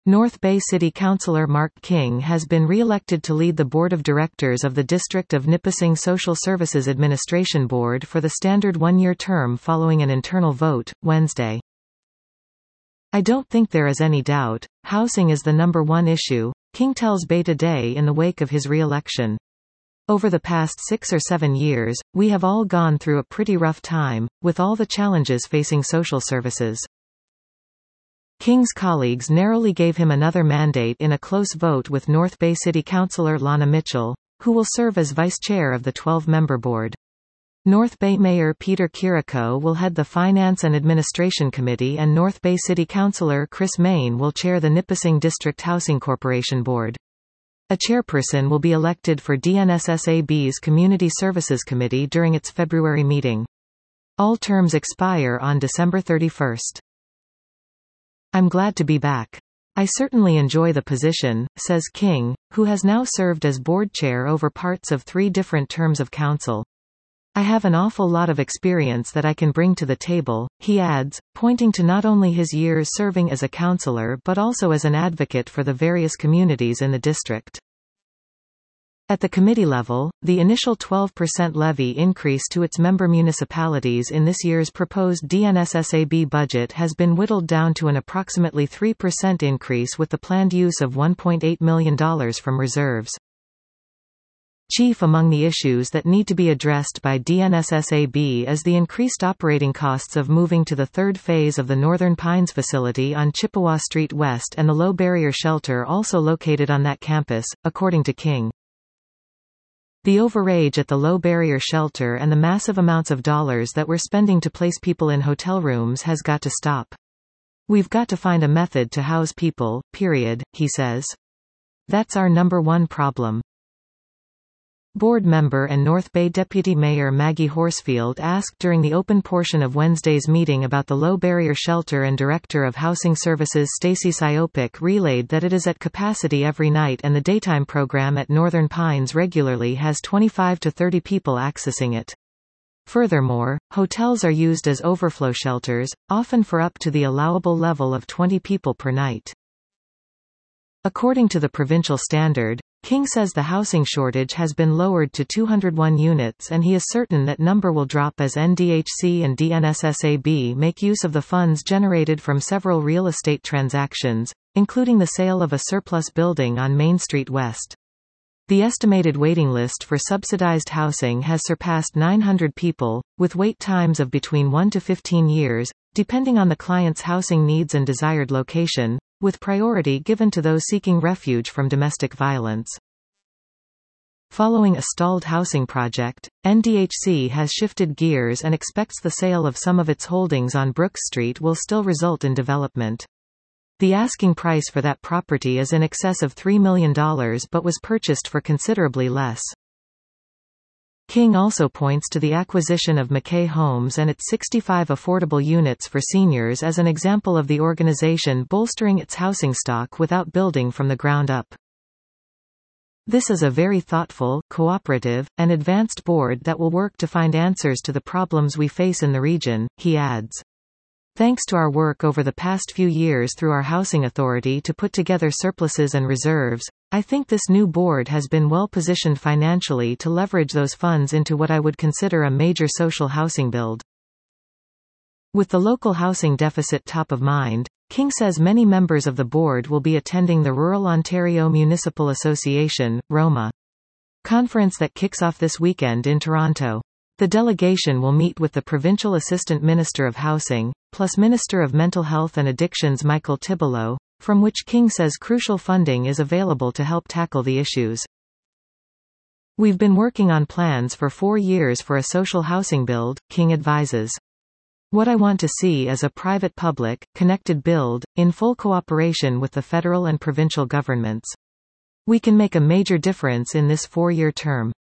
North Bay City Councillor Mark King has been re-elected to lead the Board of Directors of the District of Nipissing Social Services Administration Board for the standard one-year term following an internal vote, Wednesday. "I don't think there is any doubt, housing is the number one issue," King tells Bay Today in the wake of his re-election. "Over the past 6 or 7 years, we have all gone through a pretty rough time, with all the challenges facing social services." King's colleagues narrowly gave him another mandate in a close vote with North Bay City Councillor Lana Mitchell, who will serve as vice-chair of the 12-member board. North Bay Mayor Peter Kiriko will head the Finance and Administration Committee and North Bay City Councillor Chris Main will chair the Nipissing District Housing Corporation Board. A chairperson will be elected for DNSSAB's Community Services Committee during its February meeting. All terms expire on December 31. "I'm glad to be back. I certainly enjoy the position," says King, who has now served as board chair over parts of 3 different terms of council. "I have an awful lot of experience that I can bring to the table," he adds, pointing to not only his years serving as a councillor but also as an advocate for the various communities in the district. At the committee level, the initial 12% levy increase to its member municipalities in this year's proposed DNSSAB budget has been whittled down to an approximately 3% increase with the planned use of $1.8 million from reserves. Chief among the issues that need to be addressed by DNSSAB is the increased operating costs of moving to the third phase of the Northern Pines facility on Chippewa Street West and the Low Barrier Shelter also located on that campus, according to King. "The overage at the Low Barrier Shelter and the massive amounts of dollars that we're spending to place people in hotel rooms has got to stop. We've got to find a method to house people, period," he says. "That's our number one problem." Board member and North Bay Deputy Mayor Maggie Horsfield asked during the open portion of Wednesday's meeting about the Low Barrier Shelter and Director of Housing Services Stacey Siopik relayed that it is at capacity every night and the daytime program at Northern Pines regularly has 25 to 30 people accessing it. Furthermore, hotels are used as overflow shelters, often for up to the allowable level of 20 people per night. According to the provincial standard, King says the housing shortage has been lowered to 201 units and he is certain that number will drop as NDHC and DNSSAB make use of the funds generated from several real estate transactions, including the sale of a surplus building on Main Street West. The estimated waiting list for subsidized housing has surpassed 900 people, with wait times of between 1 to 15 years, depending on the client's housing needs and desired location, with priority given to those seeking refuge from domestic violence. Following a stalled housing project, NDHC has shifted gears and expects the sale of some of its holdings on Brooks Street will still result in development. The asking price for that property is in excess of $3 million but was purchased for considerably less. King also points to the acquisition of McKay Homes and its 65 affordable units for seniors as an example of the organization bolstering its housing stock without building from the ground up. "This is a very thoughtful, cooperative, and advanced board that will work to find answers to the problems we face in the region," he adds. "Thanks to our work over the past few years through our housing authority to put together surpluses and reserves, I think this new board has been well positioned financially to leverage those funds into what I would consider a major social housing build." With the local housing deficit top of mind, King says many members of the board will be attending the Rural Ontario Municipal Association, ROMA, conference that kicks off this weekend in Toronto. The delegation will meet with the Provincial Assistant Minister of Housing, plus Minister of Mental Health and Addictions Michael Tibollo, from which King says crucial funding is available to help tackle the issues. "We've been working on plans for 4 years for a social housing build," King advises. "What I want to see is a private-public, connected build, in full cooperation with the federal and provincial governments. We can make a major difference in this 4-year term."